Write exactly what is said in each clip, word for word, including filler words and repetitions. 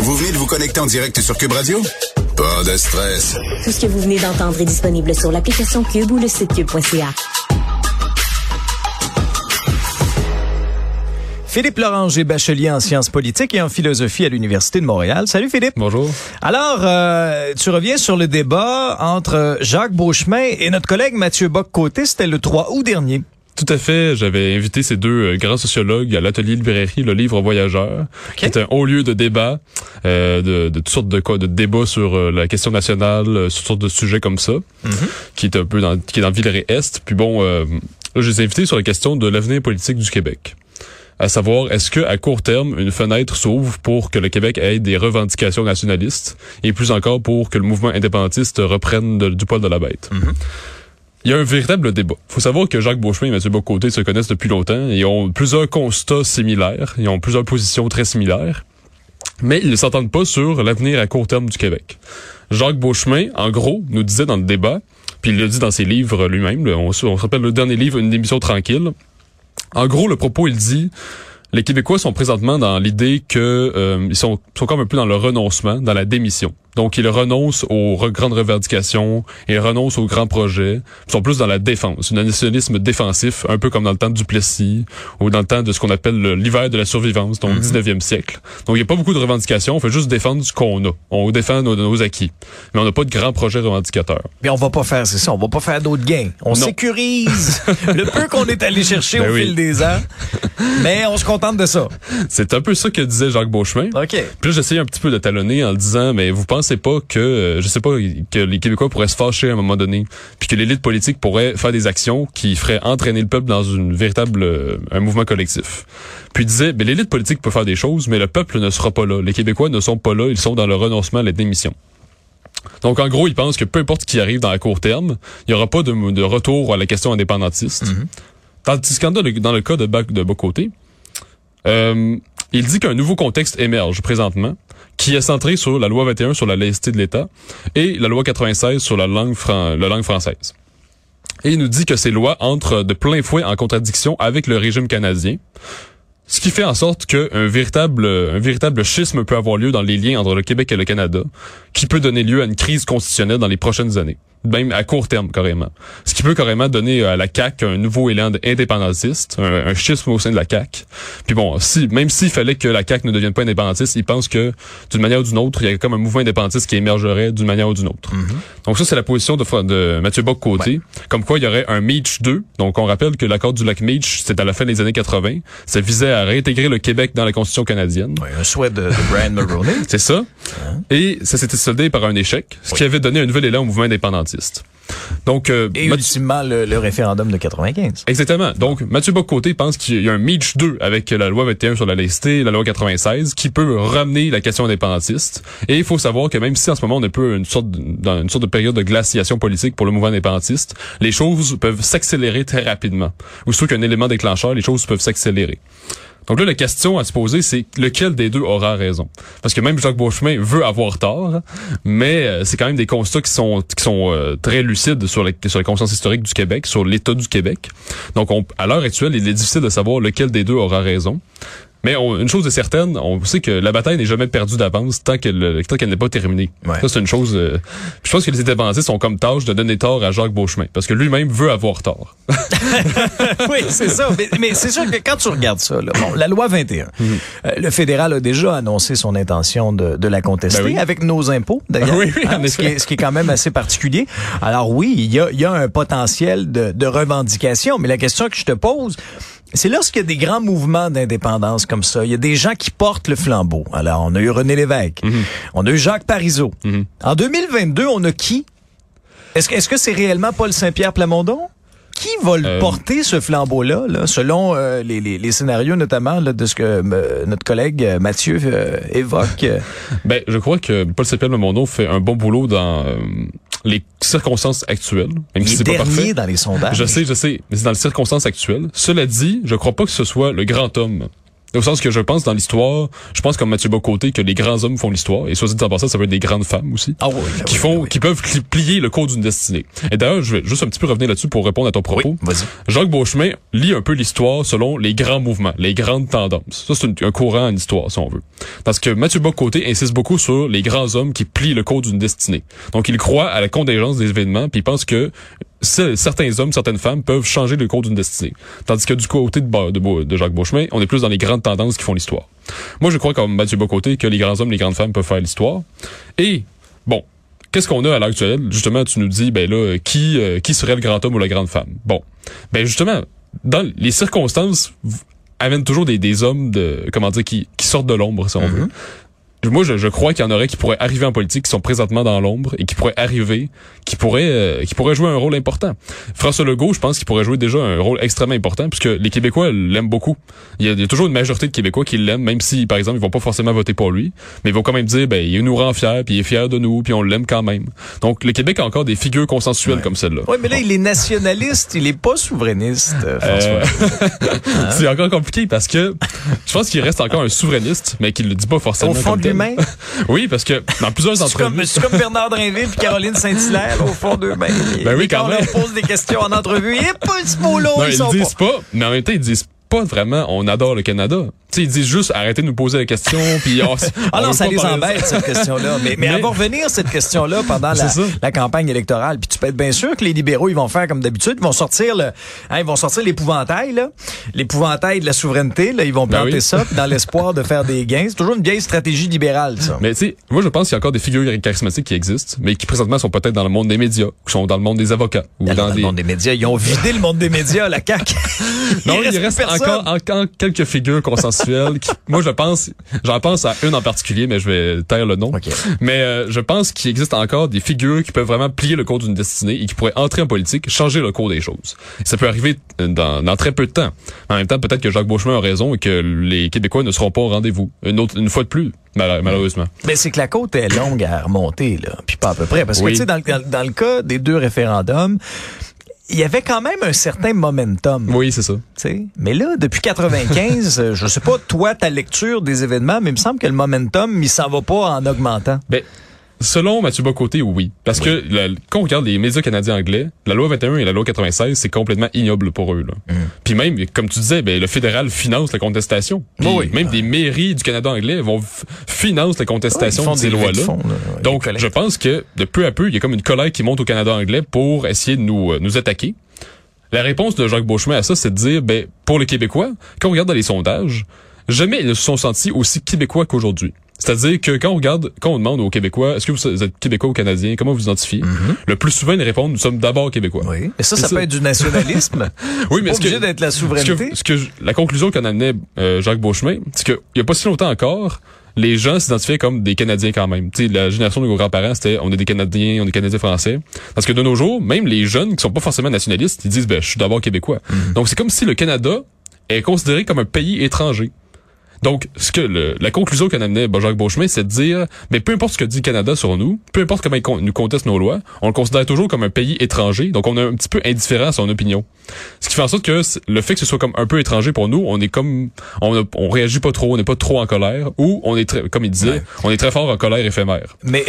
Vous venez de vous connecter en direct sur Cube Radio? Pas de stress. Tout ce que vous venez d'entendre est disponible sur l'application Cube ou le site cube point c a. Philippe Loranger, bachelier en sciences politiques et en philosophie à l'Université de Montréal. Salut Philippe. Bonjour. Alors, euh, tu reviens sur le débat entre Jacques Beauchemin et notre collègue Mathieu Bock-Côté. C'était le trois août dernier. Tout à fait. J'avais invité ces deux grands sociologues à l'atelier librairie Le Livre Voyageur, okay. qui est un haut lieu de débat, euh, de, de toutes sortes de quoi, de débats sur euh, la question nationale, sur toutes sortes de sujets comme ça, mm-hmm. qui est un peu dans, qui est dans Villeray-Est. Puis bon, euh, là, je les ai invités sur la question de l'avenir politique du Québec. À savoir, est-ce que à court terme, une fenêtre s'ouvre pour que le Québec ait des revendications nationalistes et plus encore pour que le mouvement indépendantiste reprenne de, du poil de la bête. Mm-hmm. Il y a un véritable débat. Il faut savoir que Jacques Beauchemin et Mathieu Bock-Côté se connaissent depuis longtemps et ont plusieurs constats similaires. Ils ont plusieurs positions très similaires. Mais ils ne s'entendent pas sur l'avenir à court terme du Québec. Jacques Beauchemin, en gros, nous disait dans le débat, puis il l'a dit dans ses livres lui-même, on, on se rappelle le dernier livre, Une émission tranquille. En gros, le propos, il dit... Les Québécois sont présentement dans l'idée que euh, ils sont, sont comme un peu dans le renoncement, dans la démission. Donc, ils renoncent aux re- grandes revendications, ils renoncent aux grands projets. Ils sont plus dans la défense, un nationalisme défensif, un peu comme dans le temps de Duplessis ou dans le temps de ce qu'on appelle le, l'hiver de la survivance, donc mm-hmm. dix-neuvième siècle. Donc, il n'y a pas beaucoup de revendications, on fait juste défendre ce qu'on a. On défend nos, nos acquis. Mais on n'a pas de grands projets revendicateurs. Mais on va pas faire, c'est ça, on va pas faire d'autres gains. On non. sécurise le peu qu'on est allé chercher ben au oui. fil des ans, mais on se contente de ça. C'est un peu ça que disait Jacques Beauchemin. OK. Puis là, j'essayais un petit peu de talonner en le disant, mais vous pensez pas que, euh, je sais pas, que les Québécois pourraient se fâcher à un moment donné, puis que l'élite politique pourrait faire des actions qui feraient entraîner le peuple dans une véritable, euh, un mouvement collectif. Puis il disait, ben l'élite politique peut faire des choses, mais le peuple ne sera pas là. Les Québécois ne sont pas là, ils sont dans le renoncement à la démission. Donc, en gros, il pense que peu importe ce qui arrive dans le court terme, il y aura pas de, de retour à la question indépendantiste. Mm-hmm. Tandis que dans le, dans le cas de, de Bock-Côté, euh, il dit qu'un nouveau contexte émerge présentement, qui est centré sur la loi vingt et un sur la laïcité de l'État et la loi quatre-vingt-seize sur la langue, fran- la langue française. Et il nous dit que ces lois entrent de plein fouet en contradiction avec le régime canadien, ce qui fait en sorte qu'un véritable, un véritable schisme peut avoir lieu dans les liens entre le Québec et le Canada, qui peut donner lieu à une crise constitutionnelle dans les prochaines années. Même à court terme, carrément. Ce qui peut carrément donner à la C A Q un nouveau élan indépendantiste, un, un schisme au sein de la C A Q. Puis bon, si même s'il fallait que la C A Q ne devienne pas indépendantiste, il pense que d'une manière ou d'une autre, il y a comme un mouvement indépendantiste qui émergerait d'une manière ou d'une autre. Mm-hmm. Donc ça, c'est la position de, de Mathieu Bock-Côté. Ouais. Comme quoi, il y aurait un Meach deux. Donc on rappelle que l'accord du lac Meach, c'était à la fin des années quatre-vingts. Ça visait à réintégrer le Québec dans la Constitution canadienne. Ouais, un souhait de, de Brian Mulroney. C'est ça. Hein? Et ça s'était soldé par un échec, ce oui. qui avait donné un nouvel élan au mouvement indépendantiste. Donc, euh, et Mathieu... ultimement, le, le référendum de quatre-vingt-quinze. Exactement. Donc, Mathieu Bock-Côté pense qu'il y a un Meach deux avec la loi vingt et un sur la laïcité et la loi quatre-vingt-seize qui peut ramener la question indépendantiste. Et il faut savoir que même si en ce moment on est un peu une sorte de, dans une sorte de période de glaciation politique pour le mouvement indépendantiste, les choses peuvent s'accélérer très rapidement. Ou surtout qu'un élément déclencheur, les choses peuvent s'accélérer. Donc là, la question à se poser, c'est lequel des deux aura raison. Parce que même Jacques Beauchemin veut avoir tort, mais euh, c'est quand même des constats qui sont qui sont euh, très lucides sur les sur les consciences historiques du Québec, sur l'état du Québec. Donc, on, à l'heure actuelle, il est difficile de savoir lequel des deux aura raison. Mais on, une chose est certaine, on sait que la bataille n'est jamais perdue d'avance tant qu'elle tant qu'elle n'est pas terminée. Ouais. Ça, c'est une chose... Euh, je pense que les indépendantistes ont comme tâche de donner tort à Jacques Beauchemin, parce que lui-même veut avoir tort. Oui, c'est ça. Mais, mais c'est sûr que quand tu regardes ça, là, bon, la loi vingt et un, mm-hmm. euh, le fédéral a déjà annoncé son intention de, de la contester, ben oui. avec nos impôts, d'ailleurs. Oui, oui, hein, ce, qui est, ce qui est quand même assez particulier. Alors oui, il y a, il y a un potentiel de, de revendication, mais la question que je te pose... C'est lorsqu'il y a des grands mouvements d'indépendance comme ça, il y a des gens qui portent le flambeau. Alors, on a eu René Lévesque, mm-hmm. on a eu Jacques Parizeau. Mm-hmm. En deux mille vingt-deux, on a qui? Est-ce que, est-ce que c'est réellement Paul Saint-Pierre Plamondon? Qui va euh... porter ce flambeau-là, là, selon euh, les, les, les scénarios notamment là, de ce que euh, notre collègue euh, Mathieu euh, évoque? Ben, je crois que Paul Saint-Pierre Plamondon fait un bon boulot dans euh, les circonstances actuelles. Même il si est c'est dernier pas parfait. Dans les sondages. Je sais, je sais, mais c'est dans les circonstances actuelles. Cela dit, je crois pas que ce soit le grand homme Au sens que je pense dans l'histoire, je pense comme Mathieu Bock-Côté que les grands hommes font l'histoire. Et soit dit en passant, ça peut être des grandes femmes aussi. Ah oui, ben qui oui, font, ben oui. qui peuvent plier le cours d'une destinée. Et d'ailleurs, je vais juste un petit peu revenir là-dessus pour répondre à ton propos. Oui, vas-y. Jacques Beauchemin lit un peu l'histoire selon les grands mouvements, les grandes tendances. Ça, c'est un, un courant en histoire, si on veut. Parce que Mathieu Bock-Côté insiste beaucoup sur les grands hommes qui plient le cours d'une destinée. Donc, il croit à la contingence des événements, puis il pense que certains hommes, certaines femmes peuvent changer le cours d'une destinée. Tandis que du côté de, de, de Jacques Beauchemin, on est plus dans les grandes tendances qui font l'histoire. Moi, je crois, comme Mathieu Bock-Côté, que les grands hommes, les grandes femmes peuvent faire l'histoire. Et, bon, qu'est-ce qu'on a à l'heure actuelle? Justement, tu nous dis, ben là, qui, euh, qui serait le grand homme ou la grande femme? Bon. Ben, justement, dans les circonstances, amènent toujours des, des hommes de, comment dire, qui, qui sortent de l'ombre, si on mm-hmm. veut. Moi, je, je crois qu'il y en aurait qui pourraient arriver en politique, qui sont présentement dans l'ombre et qui pourraient arriver, qui pourraient, euh, qui pourraient jouer un rôle important. François Legault, je pense qu'il pourrait jouer déjà un rôle extrêmement important puisque les Québécois l'aiment beaucoup. Il y, a, il y a toujours une majorité de Québécois qui l'aiment, même si, par exemple, ils vont pas forcément voter pour lui, mais ils vont quand même dire, ben, il nous rend fiers, puis il est fier de nous, puis on l'aime quand même. Donc, le Québec a encore des figures consensuelles ouais. comme celle-là. Oui, mais là, il est nationaliste, il est pas souverainiste, François. Euh... hein? C'est encore compliqué parce que je pense qu'il reste encore un souverainiste, mais qu'il le dit pas forcément. Au fond de lui-même? Oui, parce que dans plusieurs entrevues... C'est comme, comme Bernard Drinville et Caroline Saint-Hilaire, au fond d'eux-mêmes. Ben oui, quand, quand même. on leur pose des questions en entrevue, et pas ce mot-là, non, ils, ils sont disent pas. pas. Mais en même temps, ils disent pas vraiment on adore le Canada. Tu sais, ils disent juste arrêtez de nous poser la question puis oh, ah non, ça les embête cette question-là, mais, mais mais elle va revenir cette question-là pendant la, la campagne électorale. Puis tu peux être bien sûr que les libéraux ils vont faire comme d'habitude, ils vont sortir le hein, ils vont sortir l'épouvantail là, l'épouvantail de la souveraineté là, ils vont planter ben oui. ça dans l'espoir de faire des gains. C'est toujours une vieille stratégie libérale ça. Mais tu sais, moi je pense qu'il y a encore des figures charismatiques qui existent, mais qui présentement sont peut-être dans le monde des médias, qui sont dans le monde des avocats ou dans, dans, dans des... le monde des médias, ils ont vidé le monde des médias la C A Q. Non, il, il reste, reste encore encore quelques figures consensuelles. Qui, moi, je pense, j'en pense à une en particulier, mais je vais taire le nom. Okay. Mais euh, je pense qu'il existe encore des figures qui peuvent vraiment plier le cours d'une destinée et qui pourraient entrer en politique, changer le cours des choses. Ça peut arriver dans, dans très peu de temps. En même temps, peut-être que Jacques Beauchemin a raison et que les Québécois ne seront pas au rendez-vous. Une autre, une fois de plus. Malheureusement. Mais c'est que la côte est longue à remonter, là, puis pas à peu près. Parce que, oui. tu sais, dans, dans le cas des deux référendums, il y avait quand même un certain momentum. Oui, c'est ça. T'sais. Mais là, depuis quatre-vingt-quinze, je sais pas, toi, ta lecture des événements, mais il me semble que le momentum, il s'en va pas en augmentant. Ben, selon Mathieu Bock-Côté, oui. Parce oui. que la, quand on regarde les médias canadiens anglais, la loi vingt et un et la loi quatre-vingt-seize, c'est complètement ignoble pour eux. Là. Mm. Puis même, comme tu disais, ben, le fédéral finance la contestation. Puis oui, même oui. des mairies du Canada anglais vont f- financent la contestation oui, de ces lois-là. De fond, là. Donc, je pense que de peu à peu, il y a comme une colère qui monte au Canada anglais pour essayer de nous, euh, nous attaquer. La réponse de Jacques Beauchemin à ça, c'est de dire, ben, pour les Québécois, quand on regarde dans les sondages, jamais ils se sont sentis aussi québécois qu'aujourd'hui. C'est-à-dire que quand on regarde, quand on demande aux Québécois, est-ce que vous êtes Québécois ou Canadien, comment vous vous identifiez? Mm-hmm. Le plus souvent, ils répondent, nous sommes d'abord Québécois. Oui. Et ça, ça, ça peut être du nationalisme. Oui, mais c'est obligé d'être la souveraineté. Ce que, ce que je, la conclusion qu'en amenait euh, Jacques Beauchemin, c'est qu'il y a pas si longtemps encore, les gens s'identifiaient comme des Canadiens quand même. Tu sais, la génération de nos grands-parents, c'était on est des Canadiens, on est Canadiens français. Parce que de nos jours, même les jeunes qui sont pas forcément nationalistes, ils disent ben je suis d'abord québécois. Mm-hmm. Donc c'est comme si le Canada est considéré comme un pays étranger. Donc, ce que le, la conclusion qu'en amenait Jacques Beauchemin, c'est de dire, mais peu importe ce que dit le Canada sur nous, peu importe comment il nous conteste nos lois, on le considère toujours comme un pays étranger, donc on est un petit peu indifférent à son opinion. Ce qui fait en sorte que le fait que ce soit comme un peu étranger pour nous, on est comme, on, a, on réagit pas trop, on n'est pas trop en colère, ou on est très, comme il disait, ouais. on est très fort en colère éphémère. Mais,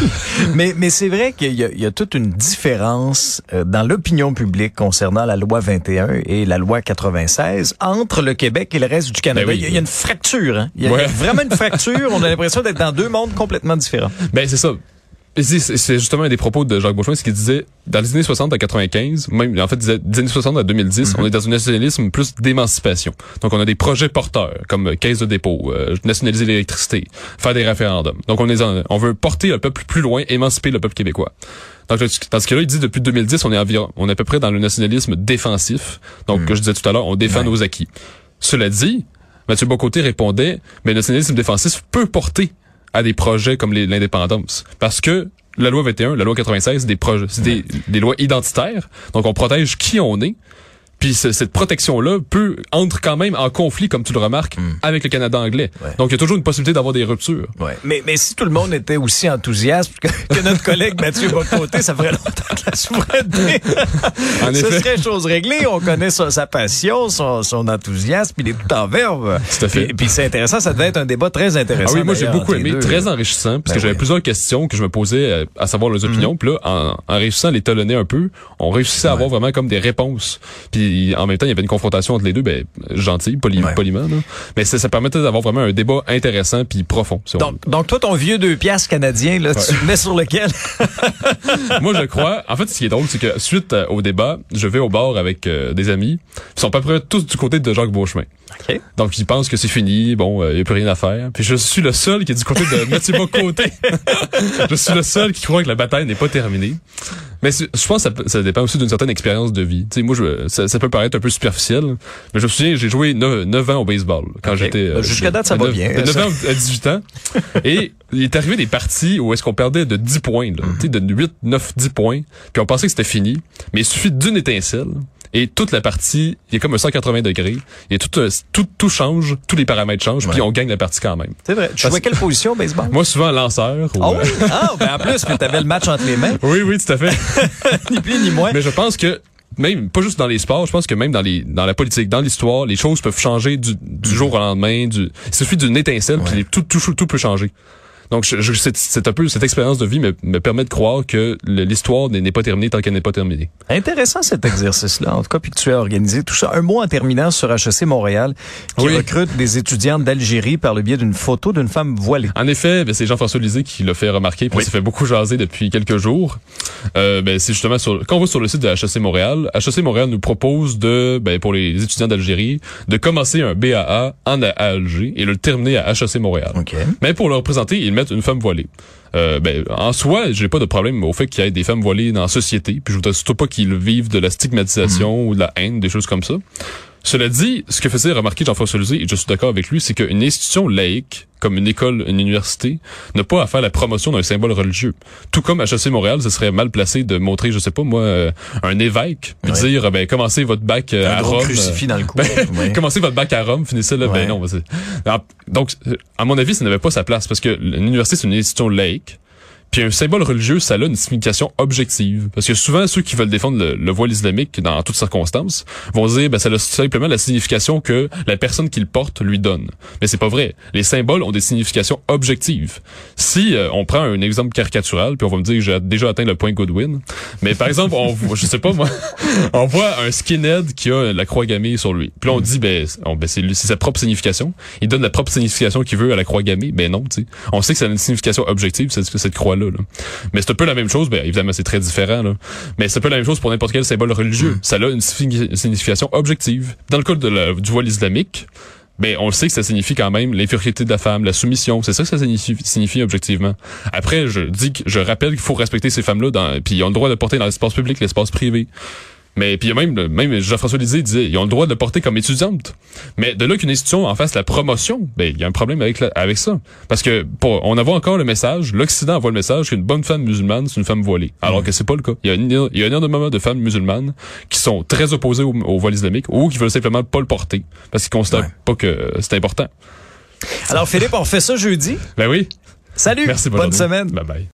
mais, mais c'est vrai qu'il y a, il y a toute une différence euh, dans l'opinion publique concernant la loi vingt et un et la loi quatre-vingt-seize entre le Québec et le reste du Canada. Ben oui, il y a, il y a une fracture. Hein? Il y a ouais. vraiment une fracture. On a l'impression d'être dans deux mondes complètement différents. Ben c'est ça. C'est, c'est justement un des propos de Jacques Beauchemin, ce qu'il disait dans les années soixante à quatre-vingt-quinze, même en fait disait des années soixante à deux mille dix, mm-hmm. on est dans un nationalisme plus d'émancipation. Donc on a des projets porteurs comme caisse de dépôt, euh, nationaliser l'électricité, faire des référendums. Donc on est en, on veut porter le peuple plus loin, émanciper le peuple québécois. Donc dans ce cas-là, il dit depuis deux mille dix, on est environ, on est à peu près dans le nationalisme défensif. Donc mm. que je disais tout à l'heure, on défend ouais. nos acquis. Cela dit, Mathieu Bock-Côté répondait, mais le nationalisme défensif peut porter à des projets comme les, l'indépendance. Parce que la loi vingt et un, la loi quatre-vingt-seize, c'est des projets, c'est des, des lois identitaires. Donc, on protège qui on est. Puis ce, cette protection-là peut entre quand même en conflit, comme tu le remarques, mm. avec le Canada anglais. Ouais. Donc il y a toujours une possibilité d'avoir des ruptures. Ouais. Mais, mais si tout le monde était aussi enthousiaste que, que notre collègue Mathieu Bock-Côté, ça ferait longtemps que la souveraineté, en ce effet. serait chose réglée. On connaît sa, sa passion, son, son enthousiasme, il est tout en verve. Tout à fait. Puis, puis c'est intéressant, ça devait être un débat très intéressant. Ah oui, moi j'ai beaucoup aimé, très enrichissant, parce ben que j'avais oui. plusieurs questions que je me posais à, à savoir leurs opinions. Mm. Puis là, en, en réussissant à les talonner un peu, on réussissait à ouais. avoir vraiment comme des réponses. Puis en même temps, il y avait une confrontation entre les deux, ben gentil, poli, ouais. poliment. Là. Mais ça, ça permettait d'avoir vraiment un débat intéressant puis profond. Si donc, donc toi, ton vieux deux piastres canadien, là, ouais. tu le mets sur lequel? Moi, je crois. En fait, ce qui est drôle, c'est que suite euh, au débat, je vais au bar avec euh, des amis. Ils sont à peu près tous du côté de Jacques Beauchemin. Okay. Donc, ils pensent que c'est fini. Bon, il euh, n'y a plus rien à faire. Puis je suis le seul qui est du côté de Mathieu Bock-Côté. Je suis le seul qui croit que la bataille n'est pas terminée. Mais je pense que ça, ça dépend aussi d'une certaine expérience de vie. Tu sais, moi, je, ça, ça peut paraître un peu superficiel, mais je me souviens, j'ai joué neuf ans au baseball quand okay. j'étais... Euh, Jusqu'à date, ça va bien. De neuf ans à dix-huit ans. Et il est arrivé des parties où est-ce qu'on perdait de dix points, là, mm-hmm. tu sais, de huit, neuf, dix points, puis on pensait que c'était fini, mais il suffit d'une étincelle. Et toute la partie, il y a comme un cent quatre-vingts degrés. Et tout, tout, tout change, tous les paramètres changent, ouais. puis on gagne la partie quand même. C'est vrai. Tu jouais quelle position au baseball? Moi, souvent lanceur. Ah oui? Ah, ben en plus, tu avais le match entre les mains. Oui, oui, tout à fait. Ni plus ni moins. Mais je pense que même pas juste dans les sports, je pense que même dans les dans la politique, dans l'histoire, les choses peuvent changer du, du jour au lendemain. Du, il suffit d'une étincelle, ouais. puis tout, tout, tout, tout peut changer. Donc, je, je, c'est, c'est un peu cette expérience de vie me, me permet de croire que l'histoire n'est pas terminée tant qu'elle n'est pas terminée. Intéressant cet exercice-là, en tout cas, puis que tu as organisé tout ça. Un mot en terminant sur H E C Montréal, qui oui. recrute des étudiantes d'Algérie par le biais d'une photo d'une femme voilée. En effet, ben, c'est Jean-François Lisée qui l'a fait remarquer, puis oui. ça fait beaucoup jaser depuis quelques jours. Euh, ben, c'est justement sur, quand on va sur le site de H E C Montréal, H E C Montréal nous propose de, ben, pour les étudiants d'Algérie, de commencer un B A A en à Alger et le terminer à H E C Montréal. Okay. Mais pour le représenter, ils mettent une femme voilée. Euh, ben, en soi, j'ai pas de problème au fait qu'il y ait des femmes voilées dans la société, puis je voudrais surtout pas qu'ils vivent de la stigmatisation mmh. ou de la haine, des choses comme ça. Cela dit, ce que faisait remarquer Jean-François Lisée, et je suis d'accord avec lui, c'est qu'une institution laïque, comme une école, une université, n'a pas à faire la promotion d'un symbole religieux. Tout comme à H E C Montréal, ce serait mal placé de montrer, je sais pas moi, euh, un évêque, puis ouais. dire, ben, commencez votre bac euh, à Rome. Crucifix dans le cou. Ben, ouais. Commencez votre bac à Rome, finissez là, ouais. ben non. Ben, alors, donc, à mon avis, ça n'avait pas sa place, parce que l'université, c'est une institution laïque. Puis un symbole religieux, ça a une signification objective. Parce que souvent, ceux qui veulent défendre le, le voile islamique dans toutes circonstances vont dire, ben, ça a simplement la signification que la personne qui le porte lui donne. Mais c'est pas vrai. Les symboles ont des significations objectives. Si euh, on prend un exemple caricatural, puis on va me dire que j'ai déjà atteint le point Goodwin, mais par exemple, on voit, je sais pas moi, on voit un skinhead qui a la croix gammée sur lui. Puis là, on dit, ben, on, ben c'est, c'est sa propre signification. Il donne la propre signification qu'il veut à la croix gammée. Ben non, tu sais. On sait que ça a une signification objective, cette, cette croix Là, là. Mais c'est un peu la même chose, ben évidemment c'est très différent là. Mais c'est un peu la même chose pour n'importe quel symbole religieux. Mmh. Ça a une signification objective. Dans le cas de la, du voile islamique, ben on le sait que ça signifie quand même l'infériorité de la femme, la soumission, c'est ça que ça signifie, signifie objectivement. Après, je dis que je rappelle qu'il faut respecter ces femmes-là, dans, puis ils ont le droit de porter dans l'espace public, l'espace privé. Mais puis même même Jean-François Lisée disait ils ont le droit de le porter comme étudiante. Mais de là qu'une institution en fasse la promotion, ben il y a un problème avec la, avec ça parce que pour on envoie encore le message, l'Occident envoie le message qu'une bonne femme musulmane c'est une femme voilée. Alors mmh. que c'est pas le cas. Il y a une, il y a énormément de femmes musulmanes qui sont très opposées au, au voile islamique ou qui veulent simplement pas le porter parce qu'ils considèrent ouais. pas que c'est important. Alors Philippe, on fait ça jeudi. Ben oui. Salut. Merci. Bonne, bonne journée. semaine. Bye bye.